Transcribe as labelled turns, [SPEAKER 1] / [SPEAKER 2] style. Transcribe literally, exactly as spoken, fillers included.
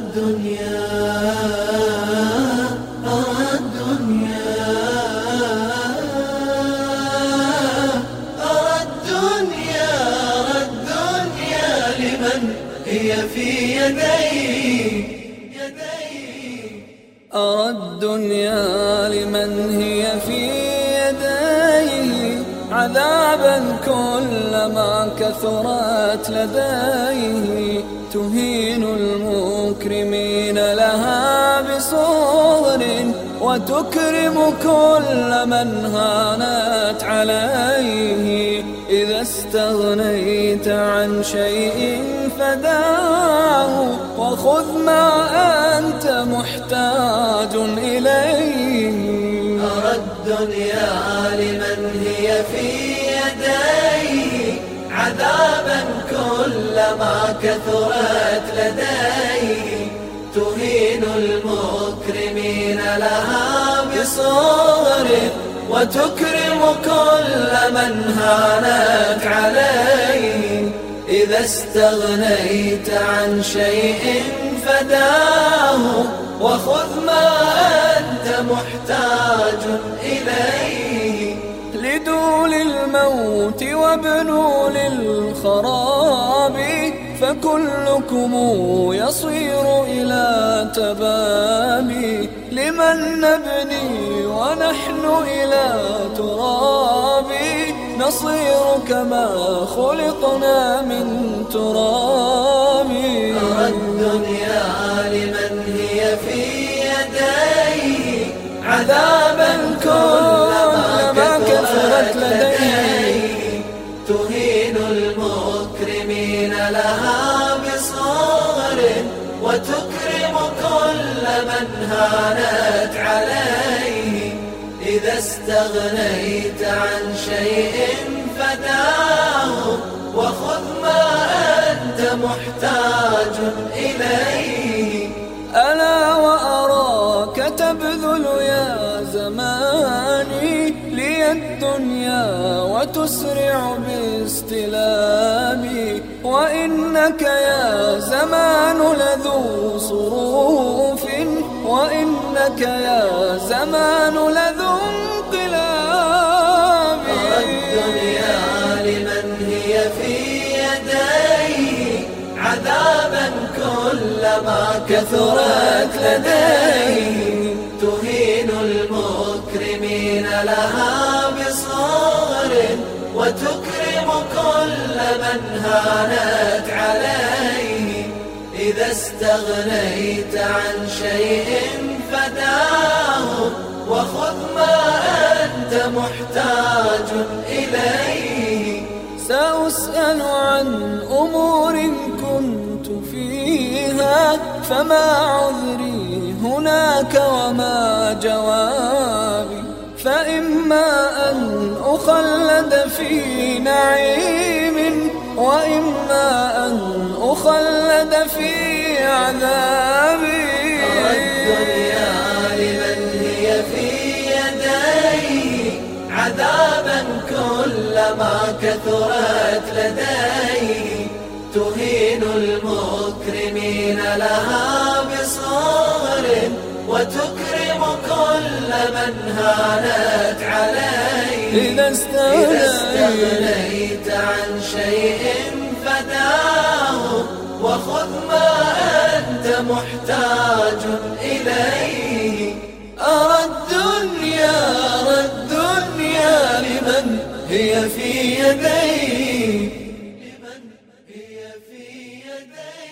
[SPEAKER 1] الدنيا أرى الدنيا أرى الدنيا أرى الدنيا لمن هي في يدي
[SPEAKER 2] أرى الدنيا لمن هي في يديه عذابا كلما كثرت لديه تهين المكرمين لها بصغر وتكرم كل من هانت عليه إذا استغنيت عن شيء فداه وخذ ما أنت محتاج إليه.
[SPEAKER 1] أرى الدنيا لمن هي في يديه عذابا كلما كثرت لديه تهين المكرمين لها بصغر وتكرم كل من هانت عليه إذا استغنيت عن شيء فداه وخذ ما أنت محتاج إليه.
[SPEAKER 2] لدول الموت وابنوا للخراب فكلكم يصير إلى تباب لمن نبني ونحن إلى تراب نصير كما خلقنا من تراب.
[SPEAKER 1] أرى الدنيا لمن هي في يديه عذابا كلما كثرت لديه تهين المكرمين لها بصغر وتكرم كل من هانت عليه إذا استغنيت عن شيء فداه وخذ ما أنت محتاج إليه.
[SPEAKER 2] ألا وأراك تبذل يا زماني لي الدنيا وتسرع باستلامي وإنك يا زمان لذو صروف وإنك يا زمان لذو انقلاب.
[SPEAKER 1] أرى الدنيا لمن هي في يديه عذابا كلما كثرت لديه تهين المكرمين لها بصغر وتكرم كل من هانت عليه إذا استغنيت عن شيء فداه وخذ ما أنت محتاج إليه.
[SPEAKER 2] سأسأل عن أمور كنت فيها فما عذري هناك وما جوابي فإما أن أخلد في نعيم وإما أن أخلد في عذابي.
[SPEAKER 1] أرى الدنيا لمن هي في يديه عذابا كلما كثرت لديه تهين المكرمين لها بصغر وتكرم كل من هانت عليه
[SPEAKER 2] إذا
[SPEAKER 1] استغنيت عن شيء فداه وخذ ما أنت محتاج إليه.
[SPEAKER 2] أرى الدنيا أرى الدنيا لمن هي في يدي
[SPEAKER 1] لمن هي في يدي